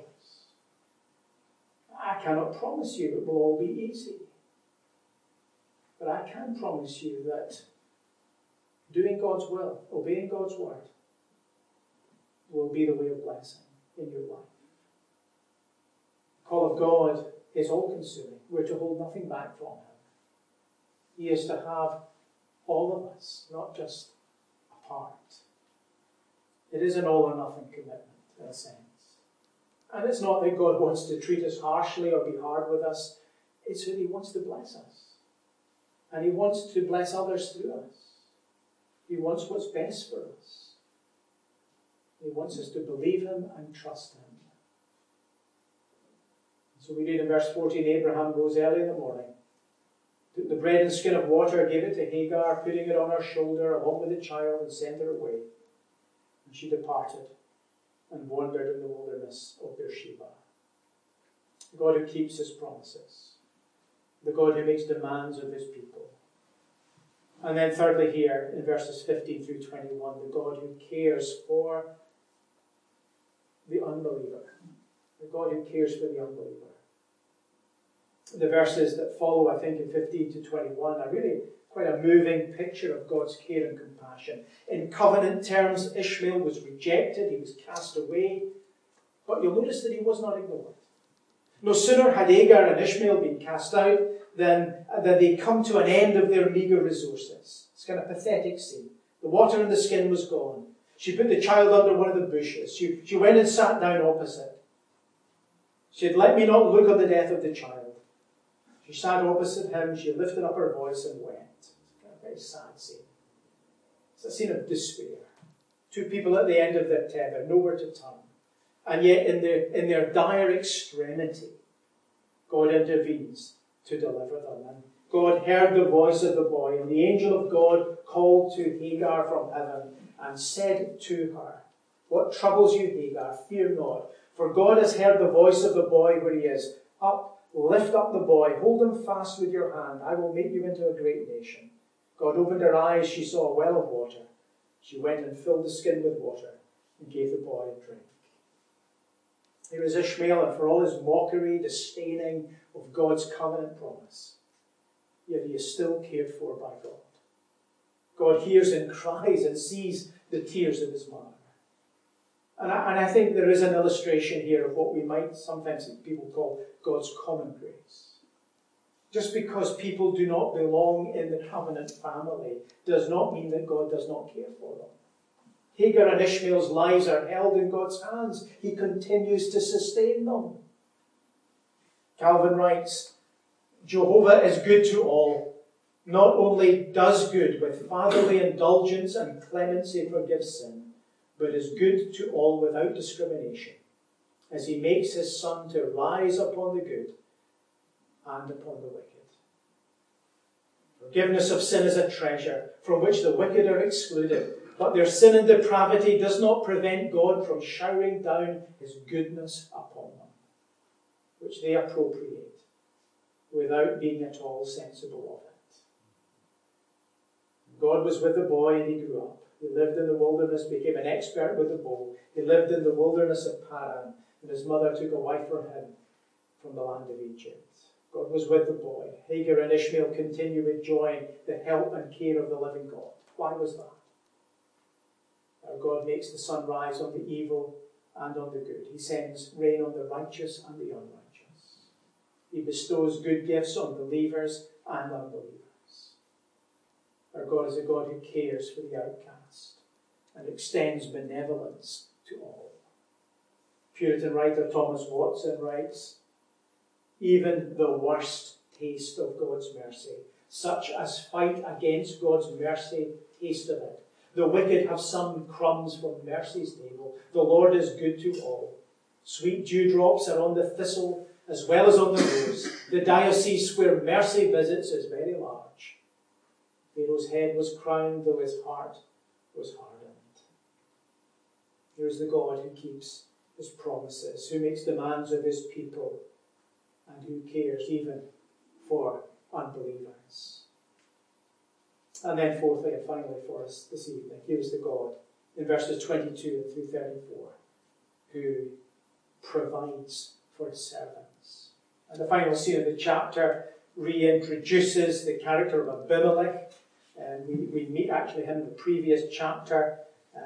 I cannot promise you it will all be easy. But I can promise you that doing God's will, obeying God's word, will be the way of blessing in your life. The call of God is all-consuming. We're to hold nothing back from him. He is to have all of us, not just a part. It is an all-or-nothing commitment, in a sense. And it's not that God wants to treat us harshly or be hard with us. It's that he wants to bless us. And he wants to bless others through us. He wants what's best for us. He wants us to believe him and trust him. So we read in verse 14, Abraham rose early in the morning, took the bread and skin of water, gave it to Hagar, putting it on her shoulder along with the child, and sent her away. And she departed and wandered in the wilderness of Beersheba. The God who keeps his promises. The God who makes demands of his people. And then thirdly here, in verses 15 through 21, the God who cares for the unbeliever. The God who cares for the unbeliever. The verses that follow, I think, in 15 to 21 are really quite a moving picture of God's care and compassion. In covenant terms, Ishmael was rejected, he was cast away, but you'll notice that he was not ignored. No sooner had Hagar and Ishmael been cast out than they come to an end of their meagre resources. It's kind of a pathetic scene. The water in the skin was gone. She put the child under one of the bushes. She went and sat down opposite. She said, "Let me not look on the death of the child." She sat opposite him. She lifted up her voice and wept. It's a very sad scene. It's a scene of despair. Two people at the end of their tether, nowhere to turn. And yet in their dire extremity, God intervenes to deliver them. And God heard the voice of the boy, and the angel of God called to Hagar from heaven and said to her, "What troubles you, Hagar? Fear not, for God has heard the voice of the boy where he is. Up, lift up the boy, hold him fast with your hand. I will make you into a great nation." God opened her eyes, she saw a well of water. She went and filled the skin with water and gave the boy a drink. Here is Ishmael, and for all his mockery, disdaining of God's covenant promise, yet he is still cared for by God. God hears and cries and sees the tears of his mother. And I think there is an illustration here of what we might sometimes people call God's common grace. Just because people do not belong in the covenant family does not mean that God does not care for them. Hagar and Ishmael's lives are held in God's hands. He continues to sustain them. Calvin writes, Jehovah is good to all. Not only does good with fatherly indulgence and clemency forgive sin, but is good to all without discrimination, as he makes his sun to rise upon the good and upon the wicked. Forgiveness of sin is a treasure from which the wicked are excluded, but their sin and depravity does not prevent God from showering down his goodness upon them, which they appropriate without being at all sensible of it. God was with the boy and he grew up. He lived in the wilderness, became an expert with the bow. He lived in the wilderness of Paran, and his mother took a wife for him from the land of Egypt. God was with the boy. Hagar and Ishmael continue enjoying the help and care of the living God. Why was that? Our God makes the sun rise on the evil and on the good. He sends rain on the righteous and the unrighteous. He bestows good gifts on believers and unbelievers. Our God is a God who cares for the outcast and extends benevolence to all. Puritan writer Thomas Watson writes, even the worst taste of God's mercy, such as fight against God's mercy, taste of it. The wicked have some crumbs from mercy's table. The Lord is good to all. Sweet dewdrops are on the thistle as well as on the rose. The diocese where mercy visits is very large. Pharaoh's head was crowned, though his heart was hardened. Here's the God who keeps his promises, who makes demands of his people, and who cares even for unbelievers. And then fourthly and finally for us this evening, here's the God in verses 22 through 34, who provides for his servants. And the final scene of the chapter reintroduces the character of Abimelech. And we meet actually him in the previous chapter.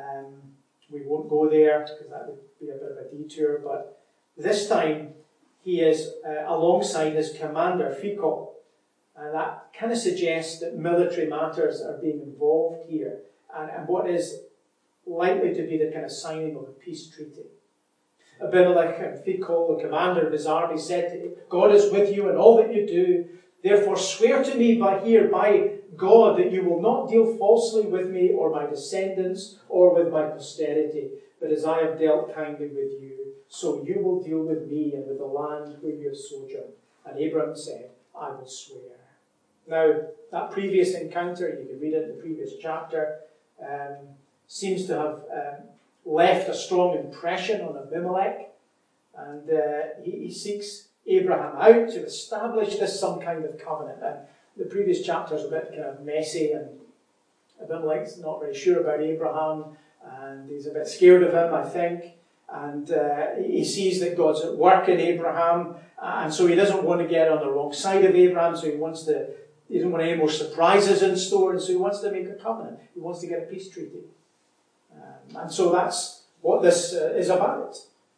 We won't go there because that would be a bit of a detour. But this time he is alongside his commander, Phicol. And that kind of suggests that military matters are being involved here. And what is likely to be the kind of signing of a peace treaty. Abimelech and Phicol, the commander of his army, said to him, God is with you in all that you do. Therefore swear to me by God that you will not deal falsely with me or my descendants or with my posterity, but as I have dealt kindly with you, so you will deal with me and with the land where you have sojourned. And Abram said, I will swear. Now, that previous encounter, you can read it in the previous chapter, seems to have left a strong impression on Abimelech, and he seeks Abraham out to establish this some kind of covenant. And the previous chapter is a bit kind of messy, and Abimelech's not very sure about Abraham, and he's a bit scared of him, I think. And he sees that God's at work in Abraham, and so he doesn't want to get on the wrong side of Abraham, so he doesn't want any more surprises in store, and so he wants to make a covenant. He wants to get a peace treaty. And so that's what this is about.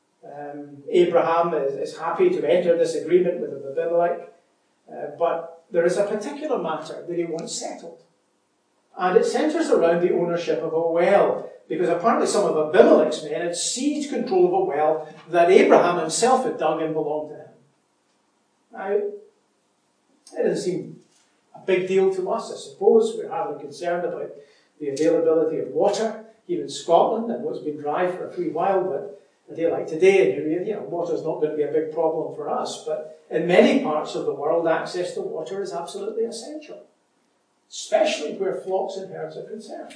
Abraham is happy to enter this agreement with Abimelech, but there is a particular matter that he wants settled. And it centres around the ownership of a well, because apparently some of Abimelech's men had seized control of a well that Abraham himself had dug and belonged to him. Now, it doesn't seem a big deal to us, I suppose. We're hardly concerned about the availability of water here in Scotland. I know it's been dry for a wee while, but a day like today, water's not going to be a big problem for us. But in many parts of the world, access to water is absolutely essential, especially where flocks and herds are concerned.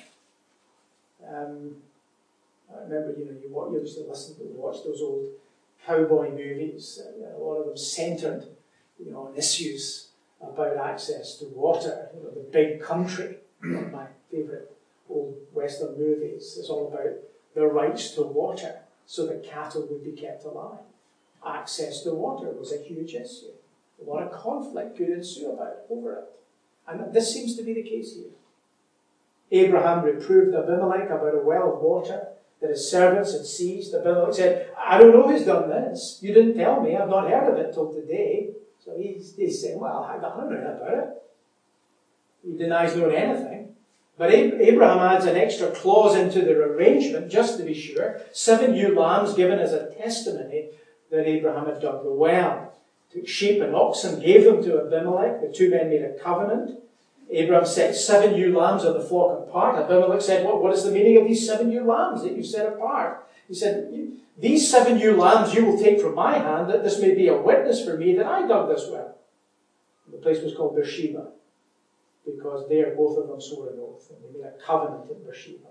I remember, you used to watch those old cowboy movies. A lot of them centred, on issues about access to water. The Big Country, one of my favourite old Western movies. It's all about the rights to water so that cattle would be kept alive. access to water was a huge issue. A lot of conflict could ensue over it. And this seems to be the case here. Abraham reproved Abimelech about a well of water that his servants had seized. Abimelech said, I don't know who's done this. You didn't tell me. I've not heard of it till today. So he's saying, well, I don't know about it. He denies knowing anything. But Abraham adds an extra clause into their arrangement, just to be sure. 7 ewe lambs given as a testimony that Abraham had dug the well. Took sheep and oxen, gave them to Abimelech. The two men made a covenant. Abraham set 7 ewe lambs of the flock apart. Abimelech said, what is the meaning of these 7 ewe lambs that you set apart? He said, these 7 ewe lambs you will take from my hand, that this may be a witness for me that I dug this well. The place was called Beersheba, because there both of them swore an oath, and they made a covenant in Beersheba.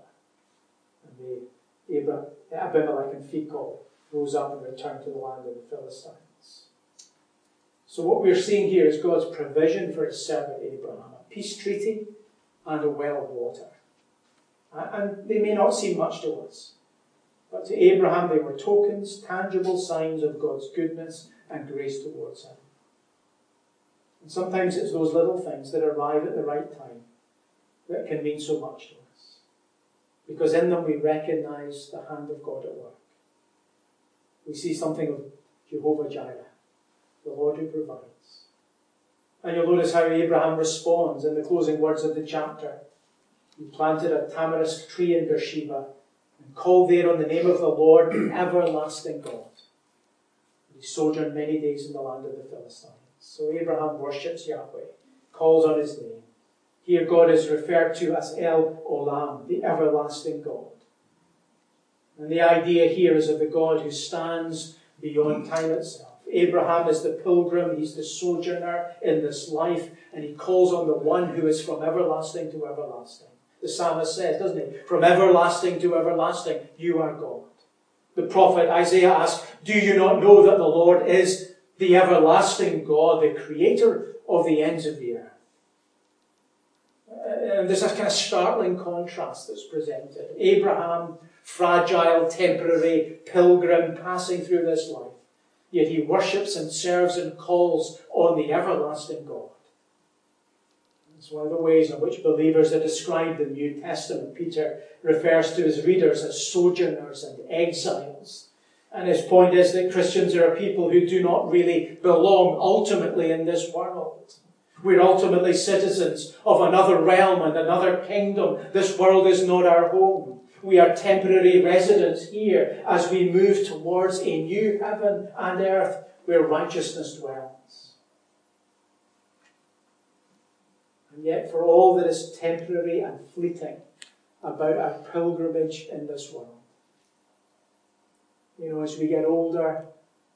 And Abimelech and Phicol rose up and returned to the land of the Philistines. So what we're seeing here is God's provision for his servant Abraham, a peace treaty and a well of water. And they may not seem much to us, but to Abraham they were tokens, tangible signs of God's goodness and grace towards him. And sometimes it's those little things that arrive at the right time that can mean so much to us, because in them we recognize the hand of God at work. We see something of Jehovah Jireh, the Lord who provides. And you'll notice how Abraham responds in the closing words of the chapter. He planted a tamarisk tree in Beersheba and called there on the name of the Lord, the everlasting God. He sojourned many days in the land of the Philistines. So Abraham worships Yahweh, calls on his name. Here God is referred to as El Olam, the everlasting God. And the idea here is of the God who stands beyond time itself. Abraham is the pilgrim, he's the sojourner in this life, and he calls on the one who is from everlasting to everlasting. The psalmist says, doesn't he? From everlasting to everlasting, you are God. The prophet Isaiah asks, do you not know that the Lord is the everlasting God, the creator of the ends of the earth? And there's a kind of startling contrast that's presented. Abraham, fragile, temporary pilgrim passing through this life. Yet he worships and serves and calls on the everlasting God. It's one of the ways in which believers are described in the New Testament. Peter refers to his readers as sojourners and exiles. And his point is that Christians are a people who do not really belong ultimately in this world. We're ultimately citizens of another realm and another kingdom. This world is not our home. We are temporary residents here as we move towards a new heaven and earth where righteousness dwells. And yet, for all that is temporary and fleeting about our pilgrimage in this world, as we get older,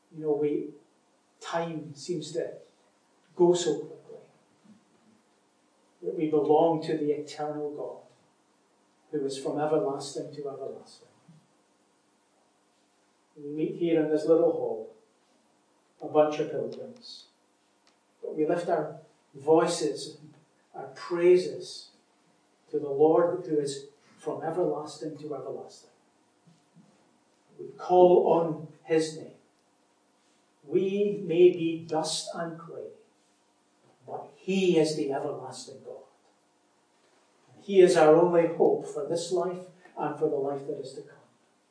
time seems to go so quickly that we belong to the eternal God, who is from everlasting to everlasting. We meet here in this little hall, a bunch of pilgrims, but we lift our voices, our praises to the Lord who is from everlasting to everlasting. We call on his name. We may be dust and clay, but he is the everlasting God. He is our only hope for this life and for the life that is to come.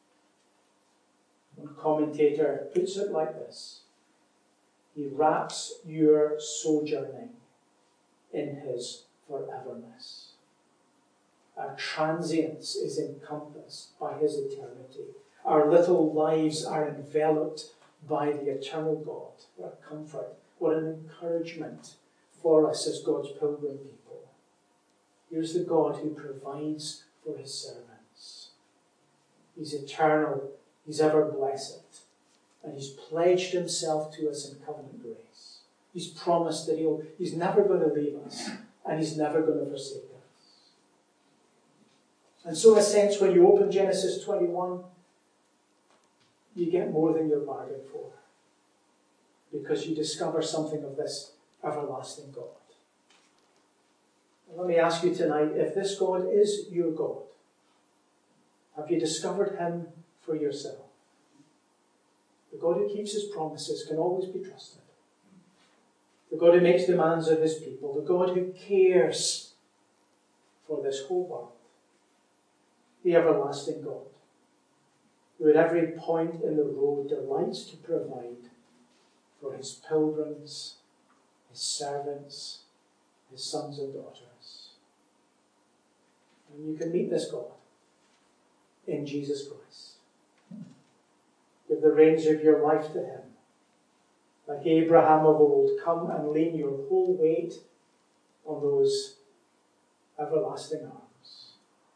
One commentator puts it like this: he wraps your sojourning in his foreverness. Our transience is encompassed by his eternity. Our little lives are enveloped by the eternal God. What a comfort, what an encouragement for us as God's pilgrim people. Here's the God who provides for his servants. He's eternal, he's ever blessed, and he's pledged himself to us in covenant grace. He's promised that he's never going to leave us, and he's never going to forsake us. And so, in a sense, when you open Genesis 21, you get more than you're bargained for, because you discover something of this everlasting God. And let me ask you tonight, if this God is your God, have you discovered him for yourself? the God who keeps his promises, can always be trusted. The God who makes demands of his people, the God who cares for this whole world, the everlasting God, who at every point in the road delights to provide for his pilgrims, his servants, his sons and daughters. And you can meet this God in Jesus Christ. Give the reins of your life to him. Like Abraham of old, come and lean your whole weight on those everlasting arms,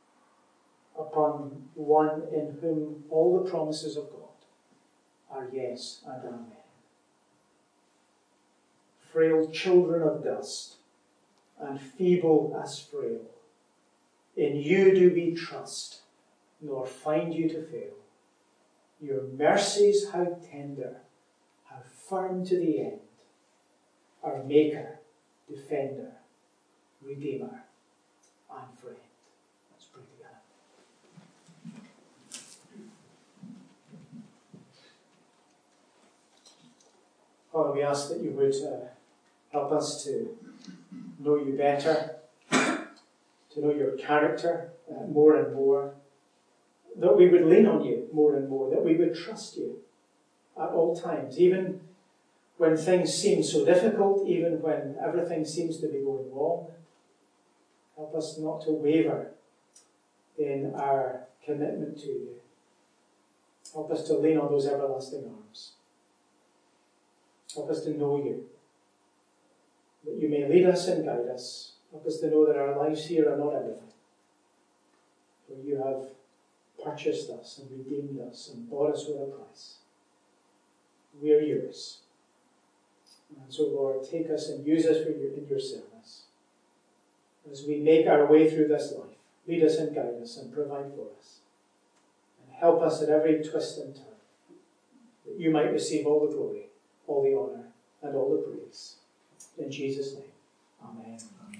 upon one in whom all the promises of God are yes and amen. Frail children of dust, and feeble as frail, in you do we trust, nor find you to fail. Your mercies how tender, how firm to the end, our Maker, Defender, Redeemer, and Friend. Let's pray together. Father, we ask that you would help us to know you better, to know your character more and more, that we would lean on you more and more, that we would trust you at all times, even when things seem so difficult, even when everything seems to be going wrong. Help us not to waver in our commitment to you. Help us to lean on those everlasting arms. Help us to know you, that you may lead us and guide us. Help us to know that our lives here are not everything, for you have purchased us and redeemed us and bought us with a price. We are yours. And so, Lord, take us and use us for you in your service. As we make our way through this life, lead us and guide us and provide for us. And help us at every twist and turn, that you might receive all the glory, all the honour, and all the praise. In Jesus' name, amen.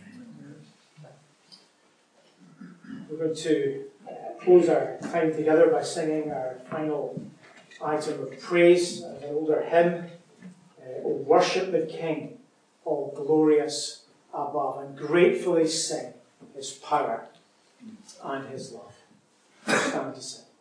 We're going to close our time together by singing our final item of praise, an older hymn, O Worship the King, all glorious above, and gratefully sing his power and his love. Stand to sing.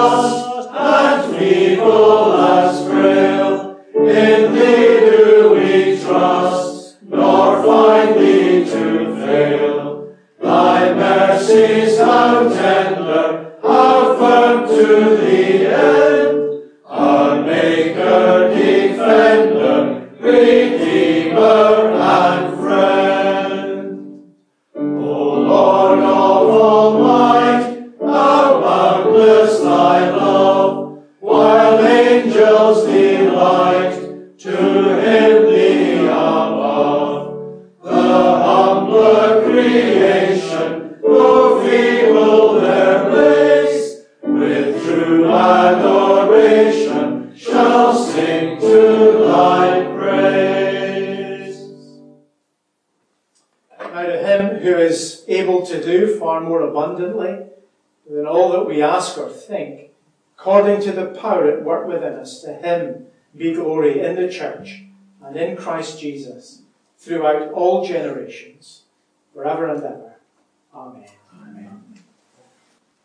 In thee do we Redeemer and friend. O Lord of all might, how boundless thy love, while angels delight to hymn thee above. The humbler creation, though feeble their place, with true adoration shall sing to thy praise. Now to him who is able to do far more abundantly than all that we ask or think, according to the power at work within us, to him be glory in the church and in Christ Jesus throughout all generations, forever and ever. Amen. Amen.